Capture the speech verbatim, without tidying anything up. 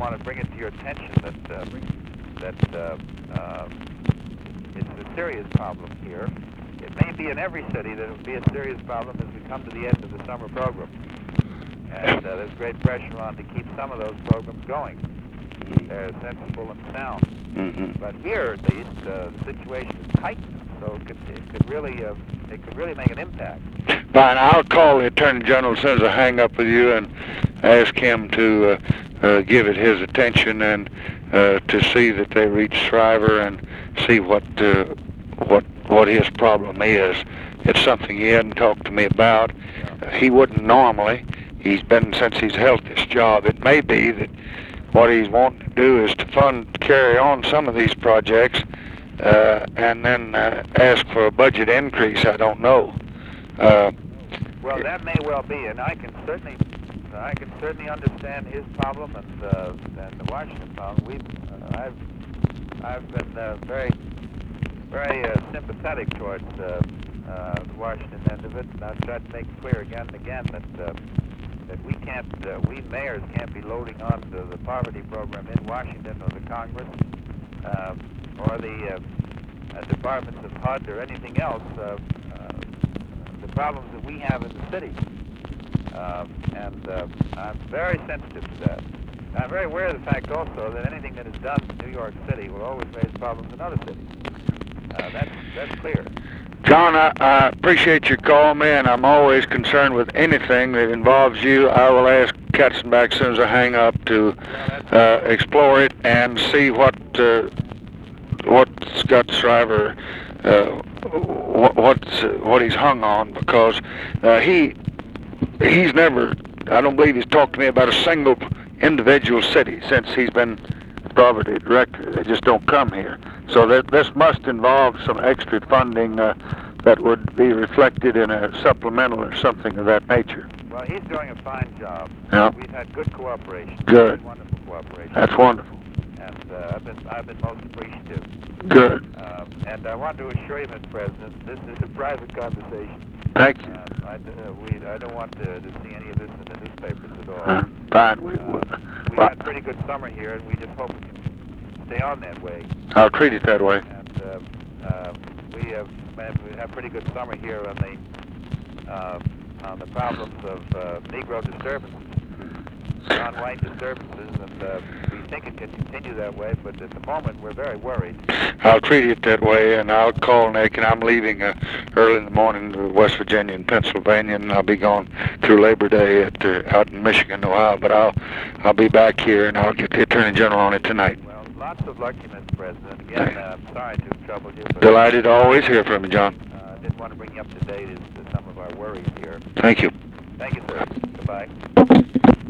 want to bring it to your attention that uh, that uh, uh, it's a serious problem here. It may be in every city that it will be a serious problem as we come to the end of the summer program. And uh, there's great pressure on to keep some of those programs going. They're sensible and sound. Mm-hmm. But here, at least, uh, the situation is heightened, so it could, it could really uh, it could really make an impact. Fine, I'll call the Attorney General as soon as I hang up with you and ask him to uh, uh, give it his attention and uh, to see that they reach Shriver and see what uh, what what his problem is. It's something he hadn't talked to me about. Uh, he wouldn't normally. He's been since he's held this job. It may be that what he's wanting to do is to fund, carry on some of these projects, uh, and then uh, ask for a budget increase. I don't know. Uh, well, that may well be, and I can certainly, I can certainly understand his problem and uh, and the Washington problem. We, uh, I've, I've been uh, very, very uh, sympathetic towards uh, uh, the Washington end of it, and I've tried to make it clear again and again that. Uh, that we can't, uh, we mayors can't be loading on to the poverty program in Washington or the Congress um, or the uh, uh, departments of H U D or anything else, uh, uh, the problems that we have in the city. Um, and uh, I'm very sensitive to that. I'm very aware of the fact also that anything that is done in New York City will always raise problems in other cities. Uh, that's, that's clear. John, I, I appreciate you calling me, and I'm always concerned with anything that involves you. I will ask Katzenbach as soon as I hang up to uh, explore it and see what uh, what Scott Shriver, uh, what what's, uh, what he's hung on, because uh, he he's never, I don't believe he's talked to me about a single individual city since he's been poverty director. They just don't come here. So that this must involve some extra funding uh, that would be reflected in a supplemental or something of that nature. Well, he's doing a fine job. Yeah. We've had good cooperation. Good. Wonderful cooperation. That's wonderful. And uh, I've been I've been most appreciative. Good. Um, and I want to assure you, Mister President, this is a private conversation. Thank you. Uh, I, uh, we, I don't want to, to see any of this in the newspapers at all. Uh, fine. We, Uh, we well, had a pretty good summer here, and we just hope we can stay on that way. I'll treat it that way. And uh, uh, we have we have pretty good summer here on the uh, on the problems of uh, Negro disturbances, non-white disturbances, and uh, we think it can continue that way. But at the moment, we're very worried. I'll treat it that way, and I'll call Nick, and I'm leaving uh, early in the morning to West Virginia and Pennsylvania, and I'll be going through Labor Day at uh, out in Michigan a while. But I'll I'll be back here, and I'll get the Attorney General on it tonight. Well, lots of luck, to you, Mister President. Again, uh, I'm sorry to have troubled you. But Delighted to always hear from you, John. I uh, did want to bring you up to date as to some of our worries here. Thank you. Thank you, sir. Goodbye.